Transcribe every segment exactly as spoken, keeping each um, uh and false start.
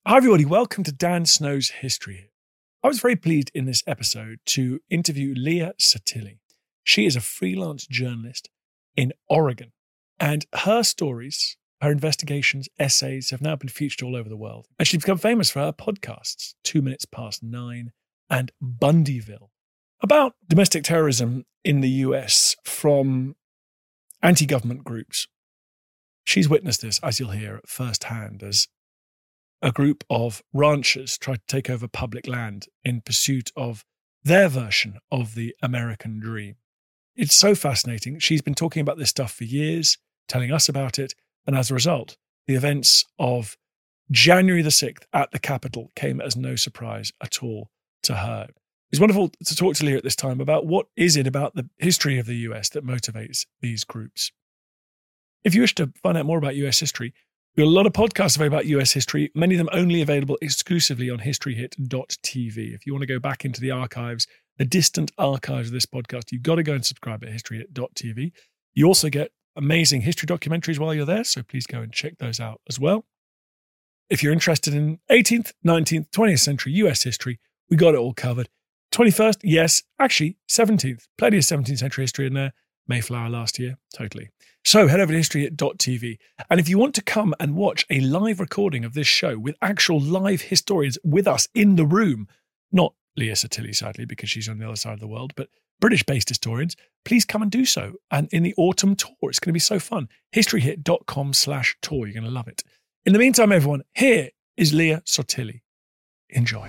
Hi everybody, welcome to Dan Snow's History. I was very pleased in this episode to interview Leah Sottile. She is a freelance journalist in Oregon, and her stories, her investigations, essays have now been featured all over the world. And she's become famous for her podcasts, Two Minutes Past Nine and Bundyville, about domestic terrorism in the U S from anti-government groups. She's witnessed this, as you'll hear, firsthand, as a group of ranchers tried to take over public land in pursuit of their version of the American dream. It's so fascinating. She's been talking about this stuff for years, telling us about it, and as a result, the events of January the sixth at the Capitol came as no surprise at all to her. It's wonderful to talk to Leah at this time about what is it about the history of the U S that motivates these groups. If you wish to find out more about U S history, there are a lot of podcasts about U S history, many of them only available exclusively on history hit dot t v. If you want to go back into the archives, the distant archives of this podcast, you've got to go and subscribe at history hit dot t v. You also get amazing history documentaries while you're there, so please go and check those out as well. If you're interested in eighteenth, nineteenth, twentieth century U S history, we got it all covered. twenty-first, yes, actually seventeenth, plenty of seventeenth century history in there. Mayflower last year, totally. So head over to history hit dot t v. And if you want to come and watch a live recording of this show with actual live historians with us in the room, not Leah Sottile, sadly, because she's on the other side of the world, but British-based historians, please come and do so. And in the autumn tour, it's going to be so fun. history hit dot com slash tour. You're going to love it. In the meantime, everyone, here is Leah Sottile. Enjoy.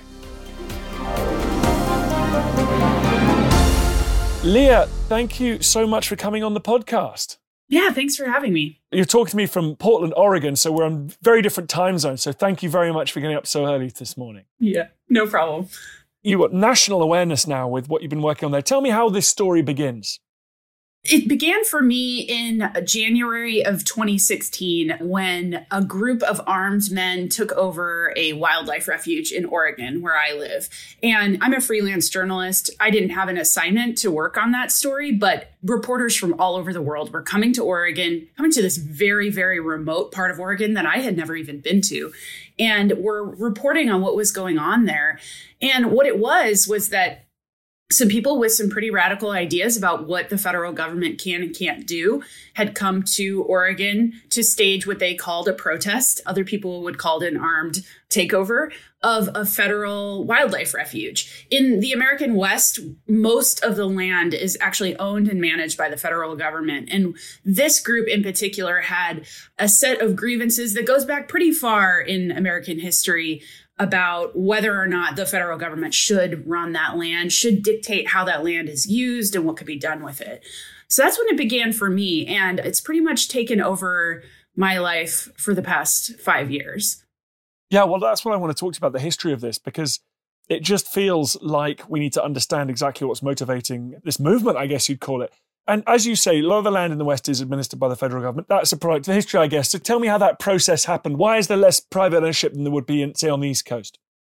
Leah, thank you so much for coming on the podcast. Yeah, thanks for having me. You're talking to me from Portland, Oregon, so we're on very different time zones. So thank you very much for getting up so early this morning. Yeah, no problem. You've got national awareness now with what you've been working on there. Tell me how this story begins. It began for me in January of twenty sixteen when a group of armed men took over a wildlife refuge in Oregon, where I live. And I'm a freelance journalist. I didn't have an assignment to work on that story, but reporters from all over the world were coming to Oregon, coming to this very, very remote part of Oregon that I had never even been to, and were reporting on what was going on there. And what it was was that some people with some pretty radical ideas about what the federal government can and can't do had come to Oregon to stage what they called a protest. Other people would call it an armed takeover of a federal wildlife refuge. In the American West, most of the land is actually owned and managed by the federal government. And this group in particular had a set of grievances that goes back pretty far in American history about whether or not the federal government should run that land, should dictate how that land is used and what could be done with it. So that's when it began for me. And it's pretty much taken over my life for the past five years. Yeah, well, that's what I want to talk to you about, the history of this, because it just feels like we need to understand exactly what's motivating this movement, I guess you'd call it. And as you say, a lot of the land in the West is administered by the federal government. That's a product of history, I guess. So tell me how that process happened. Why is there less private ownership than there would be, in, say, on the East Coast?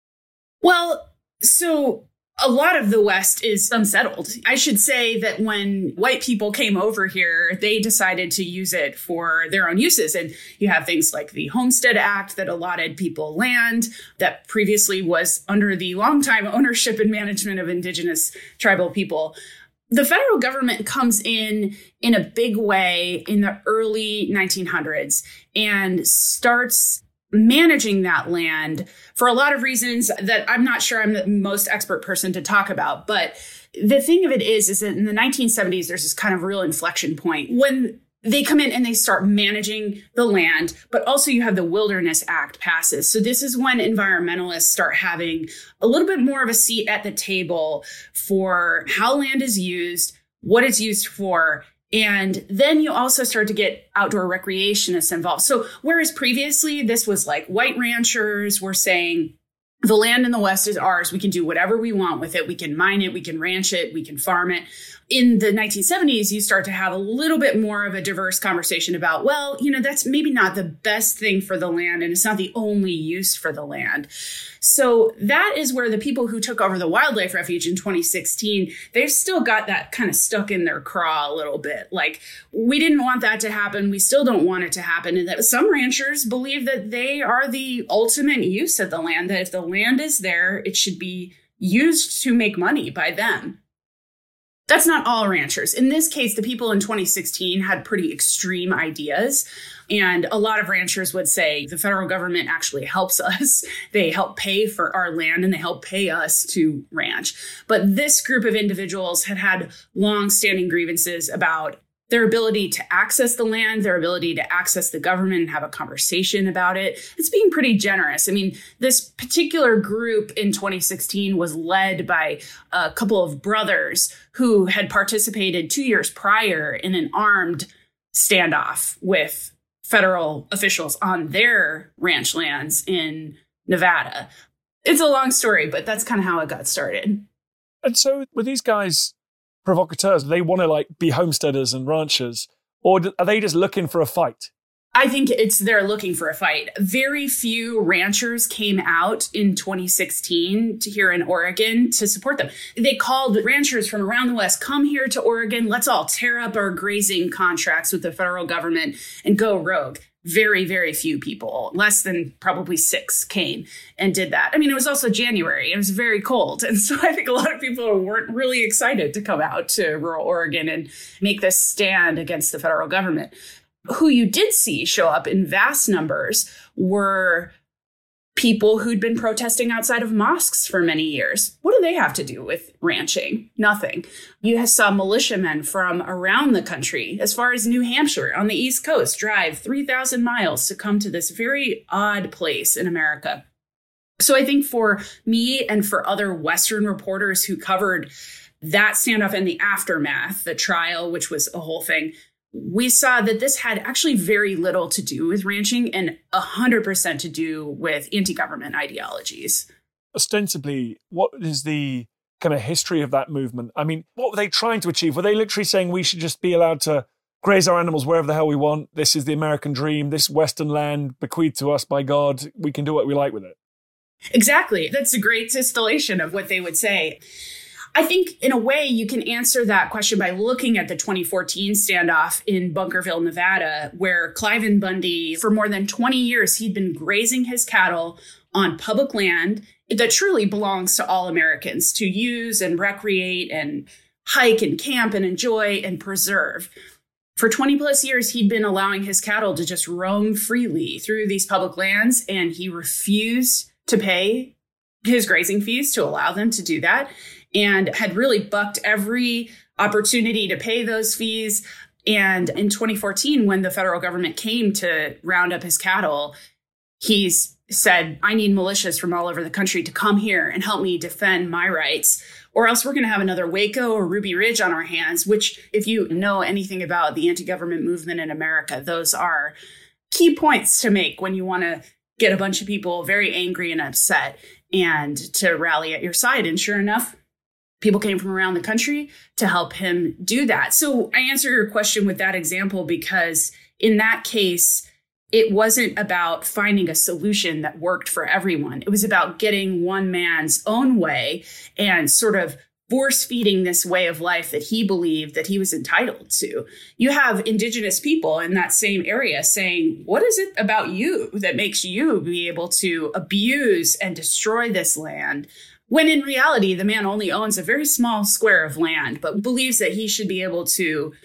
Well, so a lot of the West is unsettled. I should say that when white people came over here, they decided to use it for their own uses. And you have things like the Homestead Act that allotted people land that previously was under the longtime ownership and management of indigenous tribal people. The federal government comes in in a big way in the early nineteen hundreds and starts managing that land for a lot of reasons that I'm not sure I'm the most expert person to talk about. But the thing of it is, is that in the nineteen seventies, there's this kind of real inflection point when they come in and they start managing the land, but also you have the Wilderness Act passes. So this is when environmentalists start having a little bit more of a seat at the table for how land is used, what it's used for. And then you also start to get outdoor recreationists involved. So whereas previously this was like white ranchers were saying, the land in the West is ours. We can do whatever we want with it. We can mine it. We can ranch it. We can farm it. In the nineteen seventies, you start to have a little bit more of a diverse conversation about, well, you know, that's maybe not the best thing for the land, and it's not the only use for the land. So that is where the people who took over the wildlife refuge in twenty sixteen, they've still got that kind of stuck in their craw a little bit. Like, we didn't want that to happen. We still don't want it to happen. And that some ranchers believe that they are the ultimate use of the land, that if the land is there, it should be used to make money by them. That's not all ranchers. In this case, the people in twenty sixteen had pretty extreme ideas. And a lot of ranchers would say the federal government actually helps us. They help pay for our land and they help pay us to ranch. But this group of individuals had had long-standing grievances about their ability to access the land, their ability to access the government and have a conversation about it. It's being pretty generous. I mean, this particular group in twenty sixteen was led by a couple of brothers who had participated two years prior in an armed standoff with federal officials on their ranch lands in Nevada. It's a long story, but that's kind of how it got started. And so were these guys provocateurs? Do they want to like be homesteaders and ranchers, or are they just looking for a fight? I think it's they're looking for a fight. Very few ranchers came out in twenty sixteen to here in Oregon to support them. They called ranchers from around the West, come here to Oregon. Let's all tear up our grazing contracts with the federal government and go rogue. Very, very few people, less than probably six, came and did that. I mean, it was also January. It was very cold. And so I think a lot of people weren't really excited to come out to rural Oregon and make this stand against the federal government. Who you did see show up in vast numbers were people who'd been protesting outside of mosques for many years. What do they have to do with ranching? Nothing. You saw militiamen from around the country, as far as New Hampshire on the East Coast, drive three thousand miles to come to this very odd place in America. So I think for me and for other Western reporters who covered that standoff and the aftermath, the trial, which was a whole thing, we saw that this had actually very little to do with ranching and one hundred percent to do with anti-government ideologies. Ostensibly, what is the kind of history of that movement? I mean, what were they trying to achieve? Were they literally saying we should just be allowed to graze our animals wherever the hell we want? This is the American dream, this Western land bequeathed to us by God. We can do what we like with it. Exactly. That's a great distillation of what they would say. I think in a way you can answer that question by looking at the twenty fourteen standoff in Bunkerville, Nevada, where Cliven Bundy, for more than twenty years, he'd been grazing his cattle on public land that truly belongs to all Americans to use and recreate and hike and camp and enjoy and preserve. For twenty plus years, he'd been allowing his cattle to just roam freely through these public lands, and he refused to pay his grazing fees to allow them to do that, and had really bucked every opportunity to pay those fees. And in twenty fourteen, when the federal government came to round up his cattle, he's said, I need militias from all over the country to come here and help me defend my rights, or else we're going to have another Waco or Ruby Ridge on our hands, which, if you know anything about the anti-government movement in America, those are key points to make when you want to get a bunch of people very angry and upset and to rally at your side. And sure enough, people came from around the country to help him do that. So I answer your question with that example because in that case, it wasn't about finding a solution that worked for everyone. It was about getting one man's own way and sort of force feeding this way of life that he believed that he was entitled to. You have indigenous people in that same area saying, what is it about you that makes you be able to abuse and destroy this land? When in reality, the man only owns a very small square of land, but believes that he should be able to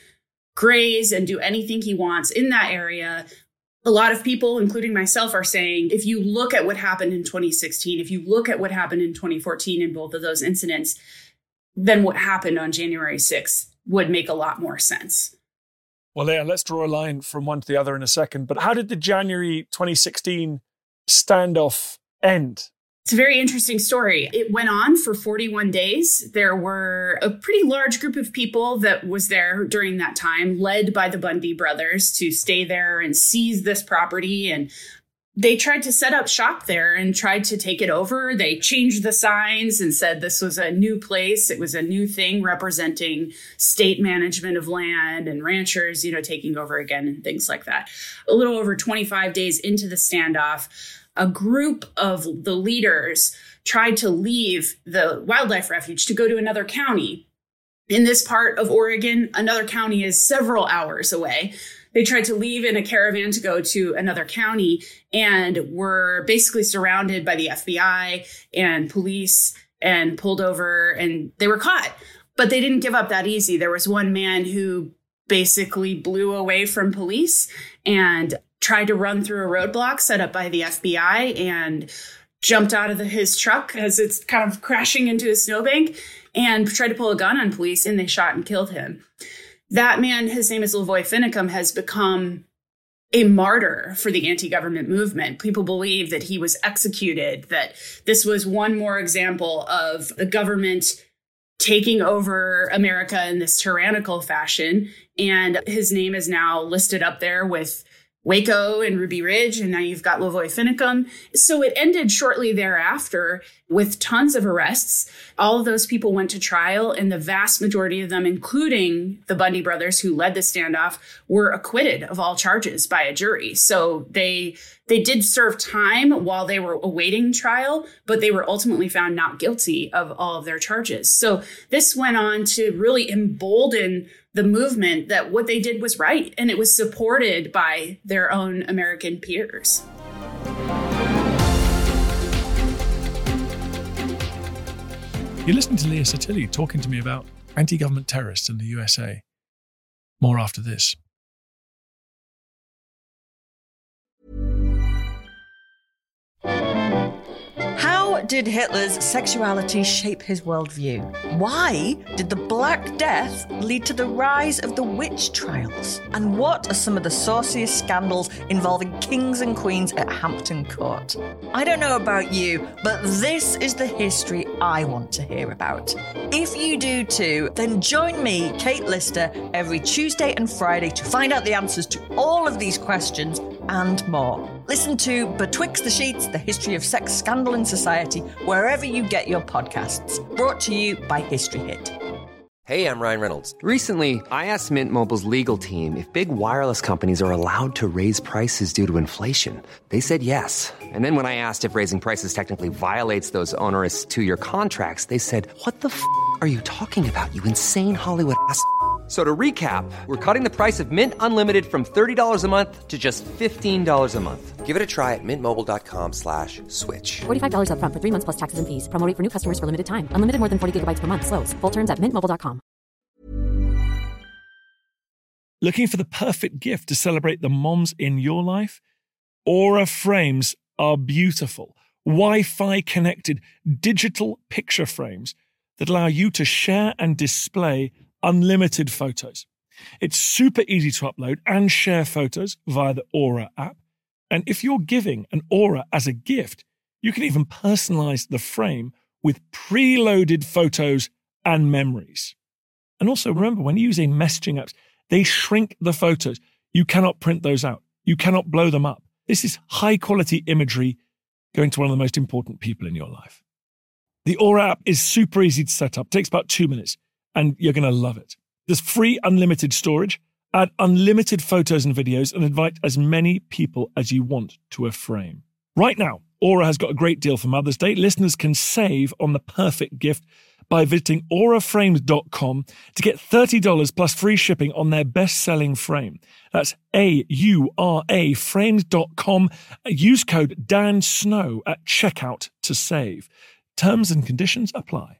graze and do anything he wants in that area. A lot of people, including myself, are saying, if you look at what happened in twenty sixteen, if you look at what happened in twenty fourteen in both of those incidents, then what happened on January sixth would make a lot more sense. Well, yeah, let's draw a line from one to the other in a second. But how did the January twenty sixteen standoff end? It's a very interesting story. It went on for forty-one days. There were a pretty large group of people that was there during that time, led by the Bundy brothers, to stay there and seize this property and they tried to set up shop there and tried to take it over. They changed the signs and said this was a new place. It was a new thing representing state management of land and ranchers, you know, taking over again and things like that. A little over twenty-five days into the standoff, a group of the leaders tried to leave the wildlife refuge to go to another county. In this part of Oregon, another county is several hours away. They tried to leave in a caravan to go to another county and were basically surrounded by the F B I and police and pulled over, and they were caught. But they didn't give up that easy. There was one man who basically blew away from police and tried to run through a roadblock set up by the F B I and jumped out of the, his truck as it's kind of crashing into a snowbank and tried to pull a gun on police, and they shot and killed him. That man, his name is Lavoy Finicum, has become a martyr for the anti-government movement. People believe that he was executed, that this was one more example of the government taking over America in this tyrannical fashion. And his name is now listed up there with Waco and Ruby Ridge, and now you've got Lavoy Finicum. So it ended shortly thereafter with tons of arrests. All of those people went to trial, and the vast majority of them, including the Bundy brothers who led the standoff, were acquitted of all charges by a jury. So they they did serve time while they were awaiting trial, but they were ultimately found not guilty of all of their charges. So this went on to really embolden the movement that what they did was right, and it was supported by their own American peers. You listen to Leah Sottile talking to me about anti-government terrorists in the U S A. More after this. How did Hitler's sexuality shape his worldview? Why did the Black Death lead to the rise of the witch trials? And what are some of the sauciest scandals involving kings and queens at Hampton Court? I don't know about you, but this is the history I want to hear about. If you do too, then join me, Kate Lister, every Tuesday and Friday to find out the answers to all of these questions and more. Listen to Betwixt the Sheets, the history of sex scandal in society, wherever you get your podcasts. Brought to you by History Hit. Hey, I'm Ryan Reynolds. Recently, I asked Mint Mobile's legal team if big wireless companies are allowed to raise prices due to inflation. They said yes. And then when I asked if raising prices technically violates those onerous two-year contracts, they said, what the f*** are you talking about, you insane Hollywood ass f- So to recap, we're cutting the price of Mint Unlimited from thirty dollars a month to just fifteen dollars a month. Give it a try at mintmobile.com slash switch. forty-five dollars up front for three months plus taxes and fees. Promo rate for new customers for limited time. Unlimited more than forty gigabytes per month. Slows full terms at mint mobile dot com. Looking for the perfect gift to celebrate the moms in your life? Aura frames are beautiful, Wi-Fi connected digital picture frames that allow you to share and display unlimited photos. It's super easy to upload and share photos via the Aura app. And if you're giving an Aura as a gift, you can even personalize the frame with preloaded photos and memories. And also remember, when using messaging apps, they shrink the photos. You cannot print those out. You cannot blow them up. This is high quality imagery going to one of the most important people in your life. The Aura app is super easy to set up. It takes about two minutes. And you're going to love it. There's free unlimited storage, add unlimited photos and videos, and invite as many people as you want to a frame. Right now, Aura has got a great deal for Mother's Day. Listeners can save on the perfect gift by visiting aura frames dot com to get thirty dollars plus free shipping on their best-selling frame. That's A U R A frames dot com. Use code Dan Snow at checkout to save. Terms and conditions apply.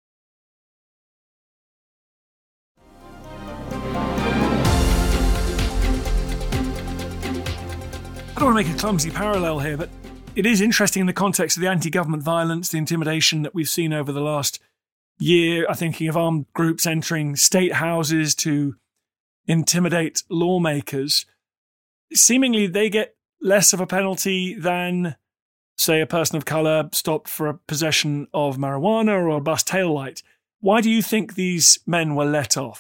I don't want to make a clumsy parallel here, but it is interesting in the context of the anti-government violence, the intimidation that we've seen over the last year. I'm thinking of armed groups entering state houses to intimidate lawmakers. Seemingly, they get less of a penalty than, say, a person of colour stopped for a possession of marijuana or a bus taillight. Why do you think these men were let off?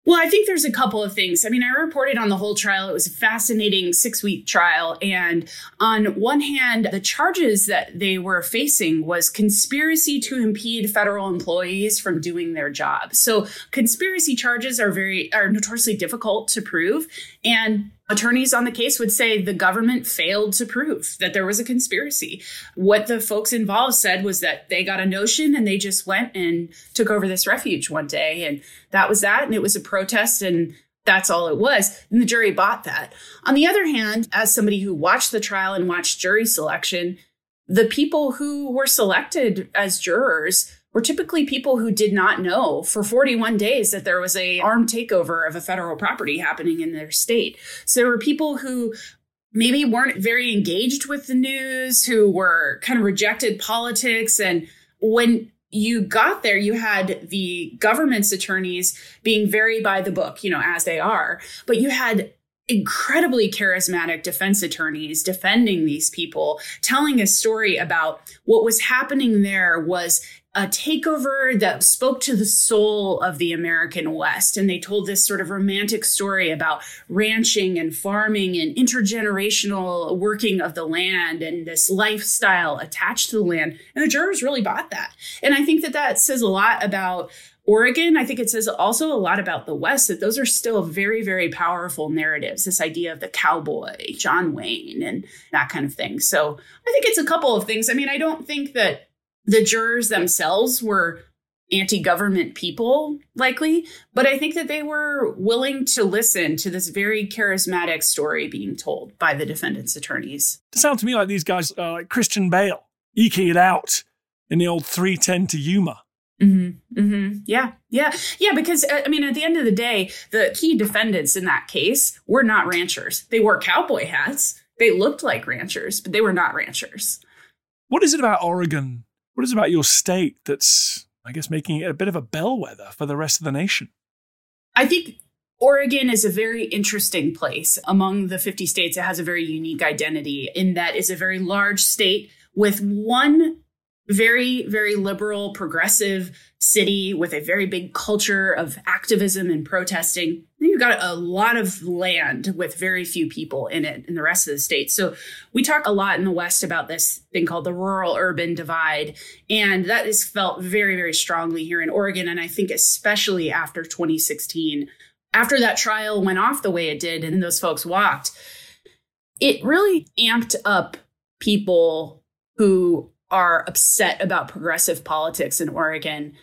Well, I think there's a couple of things. I mean, I reported on the whole trial. It was a fascinating six-week trial. And on one hand, the charges that they were facing was conspiracy to impede federal employees from doing their job. So conspiracy charges are very are notoriously difficult to prove. And attorneys on the case would say the government failed to prove that there was a conspiracy. What the folks involved said was that they got a notion and they just went and took over this refuge one day. And that was that. And it was a protest. And that's all it was. And the jury bought that. On the other hand, as somebody who watched the trial and watched jury selection, the people who were selected as jurors were typically people who did not know for forty-one days that there was a armed takeover of a federal property happening in their state. So there were people who maybe weren't very engaged with the news, who were kind of rejected politics. And when you got there, you had the government's attorneys being very by the book, you know, as they are, but you had incredibly charismatic defense attorneys defending these people, telling a story about what was happening there was a takeover that spoke to the soul of the American West. And they told this sort of romantic story about ranching and farming and intergenerational working of the land and this lifestyle attached to the land. And the jurors really bought that. And I think that that says a lot about Oregon. I think it says also a lot about the West, that those are still very, very powerful narratives, this idea of the cowboy, John Wayne, and that kind of thing. So I think it's a couple of things. I mean, I don't think that the jurors themselves were anti-government people, likely, but I think that they were willing to listen to this very charismatic story being told by the defendant's attorneys. It sounds to me like these guys are like Christian Bale, eking it out in the old three ten to Yuma. Mm-hmm. Mm-hmm. Yeah. Yeah. Yeah. Because, I mean, at the end of the day, the key defendants in that case were not ranchers. They wore cowboy hats. They looked like ranchers, but they were not ranchers. What is it about Oregon? What is it about your state that's, I guess, making it a bit of a bellwether for the rest of the nation? I think Oregon is a very interesting place. Among the fifty states, it has a very unique identity in that it's a very large state with one very, very liberal, progressive city with a very big culture of activism and protesting. You've got a lot of land with very few people in it in the rest of the state. So we talk a lot in the West about this thing called the rural-urban divide. And that is felt very, very strongly here in Oregon. And I think especially after twenty sixteen, after that trial went off the way it did and those folks walked, it really amped up people who are upset about progressive politics in Oregon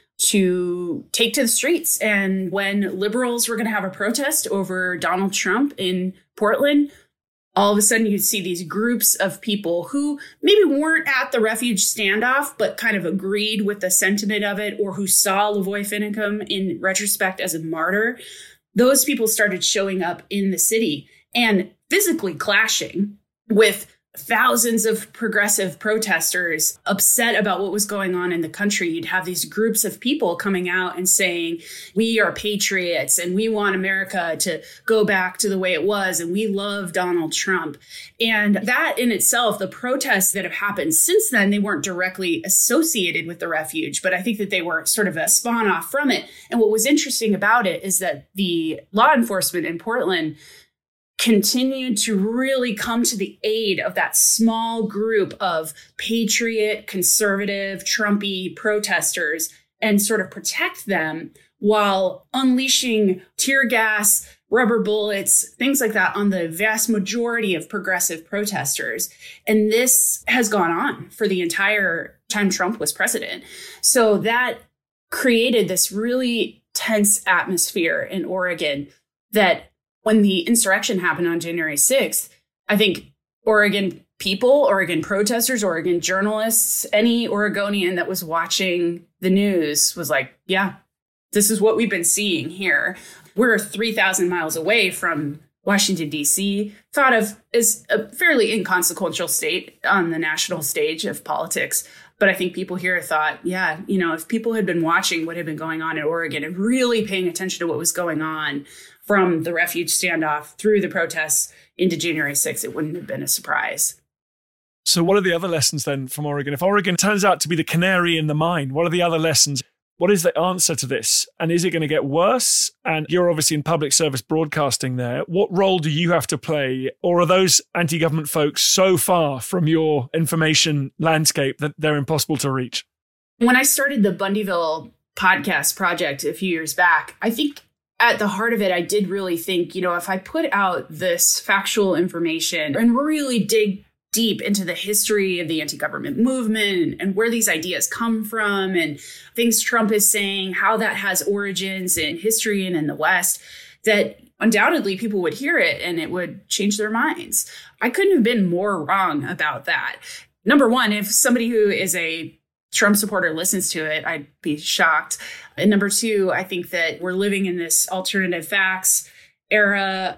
to take to the streets. And when liberals were going to have a protest over Donald Trump in Portland, all of a sudden you'd see these groups of people who maybe weren't at the refuge standoff, but kind of agreed with the sentiment of it, or who saw Lavoy Finicum in retrospect as a martyr. Those people started showing up in the city and physically clashing with thousands of progressive protesters upset about what was going on in the country. You'd have these groups of people coming out and saying, we are patriots and we want America to go back to the way it was. And we love Donald Trump. And that in itself, the protests that have happened since then, they weren't directly associated with the refuge, but I think that they were sort of a spawn off from it. And what was interesting about it is that the law enforcement in Portland continued to really come to the aid of that small group of patriot, conservative, Trumpy protesters and sort of protect them while unleashing tear gas, rubber bullets, things like that on the vast majority of progressive protesters. And this has gone on for the entire time Trump was president. So that created this really tense atmosphere in Oregon that when the insurrection happened on January sixth, I think Oregon people, Oregon protesters, Oregon journalists, any Oregonian that was watching the news was like, yeah, this is what we've been seeing here. We're three thousand miles away from Washington, D C, thought of as a fairly inconsequential state on the national stage of politics. But I think people here thought, yeah, you know, if people had been watching what had been going on in Oregon and really paying attention to what was going on from the refuge standoff through the protests into January sixth, it wouldn't have been a surprise. So what are the other lessons then from Oregon? If Oregon turns out to be the canary in the mine, what are the other lessons? What is the answer to this? And is it going to get worse? And you're obviously in public service broadcasting there. What role do you have to play? Or are those anti-government folks so far from your information landscape that they're impossible to reach? When I started the Bundyville podcast project a few years back, I think at the heart of it, I did really think, you know, if I put out this factual information and really dig deep into the history of the anti-government movement and where these ideas come from and things Trump is saying, how that has origins in history and in the West, that undoubtedly people would hear it and it would change their minds. I couldn't have been more wrong about that. Number one, if somebody who is a Trump supporter listens to it, I'd be shocked. And number two, I think that we're living in this alternative facts era.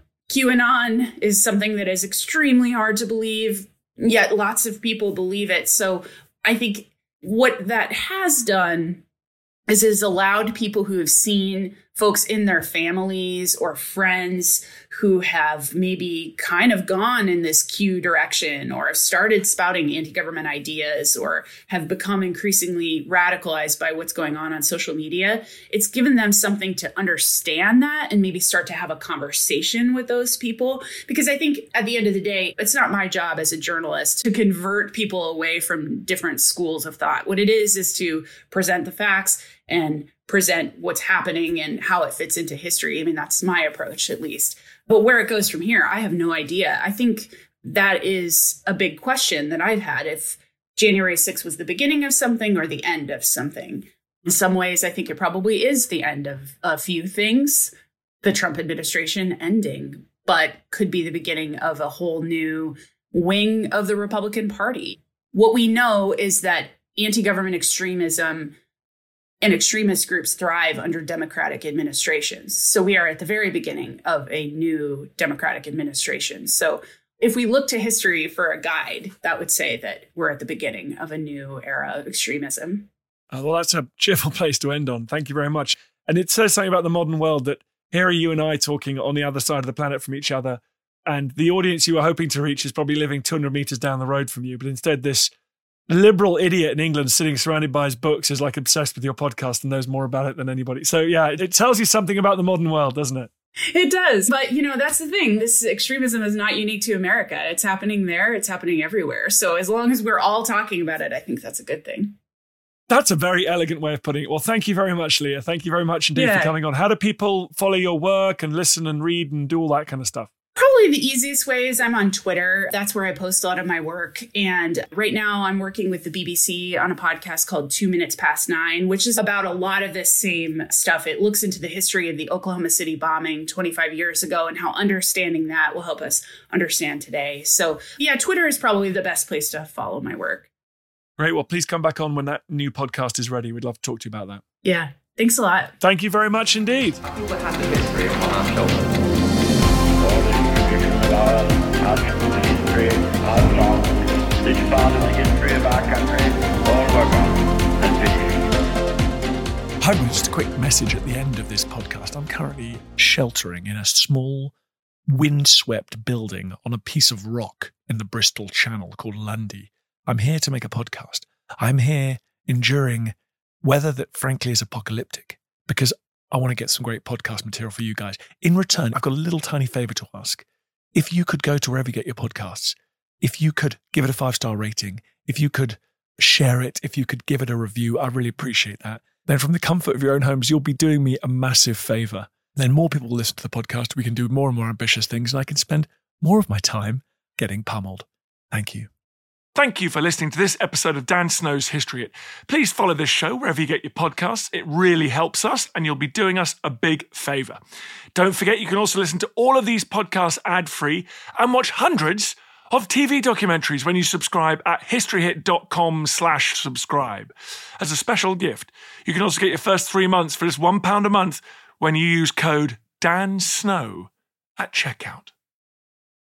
QAnon is something that is extremely hard to believe, yet lots of people believe it. So I think what that has done is has allowed people who have seen folks in their families or friends who have maybe kind of gone in this Q direction or have started spouting anti-government ideas or have become increasingly radicalized by what's going on on social media. It's given them something to understand that and maybe start to have a conversation with those people. Because I think at the end of the day, it's not my job as a journalist to convert people away from different schools of thought. What it is, is to present the facts and present what's happening and how it fits into history. I mean, that's my approach, at least. But where it goes from here, I have no idea. I think that is a big question that I've had, if January sixth was the beginning of something or the end of something. In some ways, I think it probably is the end of a few things, the Trump administration ending, but could be the beginning of a whole new wing of the Republican Party. What we know is that anti-government extremism and extremist groups thrive under Democratic administrations. So we are at the very beginning of a new Democratic administration. So if we look to history for a guide, that would say that we're at the beginning of a new era of extremism. Uh, well, that's a cheerful place to end on. Thank you very much. And it says something about the modern world that here are you and I talking on the other side of the planet from each other. And the audience you were hoping to reach is probably living two hundred meters down the road from you. But instead, this liberal idiot in England sitting surrounded by his books is like obsessed with your podcast and knows more about it than anybody. So yeah, it tells you something about the modern world, doesn't it? It does. But, you know, that's the thing. This extremism is not unique to America. It's happening there. It's happening everywhere. So as long as we're all talking about it, I think that's a good thing. That's a very elegant way of putting it. Well, thank you very much, Leah. Thank you very much indeed yeah. for coming on. How do people follow your work and listen and read and do all that kind of stuff? Probably the easiest way is I'm on Twitter. That's where I post a lot of my work. And right now I'm working with the B B C on a podcast called Two Minutes Past Nine, which is about a lot of this same stuff. It looks into the history of the Oklahoma City bombing twenty-five years ago and how understanding that will help us understand today. So yeah, Twitter is probably the best place to follow my work. Great. Well, please come back on when that new podcast is ready. We'd love to talk to you about that. Yeah. Thanks a lot. Thank you very much indeed. What has the history on our shoulders? History, our songs, this part of the history of our country, all work on and finish. Hi, just a quick message at the end of this podcast. I'm currently sheltering in a small, windswept building on a piece of rock in the Bristol Channel called Lundy. I'm here to make a podcast. I'm here enduring weather that frankly is apocalyptic because I want to get some great podcast material for you guys. In return, I've got a little tiny favor to ask. If you could go to wherever you get your podcasts, if you could give it a five-star rating, if you could share it, if you could give it a review, I really appreciate that. Then from the comfort of your own homes, you'll be doing me a massive favor. Then more people will listen to the podcast. We can do more and more ambitious things, and I can spend more of my time getting pummeled. Thank you. Thank you for listening to this episode of Dan Snow's History Hit. Please follow this show wherever you get your podcasts. It really helps us, and you'll be doing us a big favour. Don't forget, you can also listen to all of these podcasts ad-free and watch hundreds of T V documentaries when you subscribe at historyhit.com slash subscribe. As a special gift, you can also get your first three months for just one pound a month when you use code DANSNOW at checkout.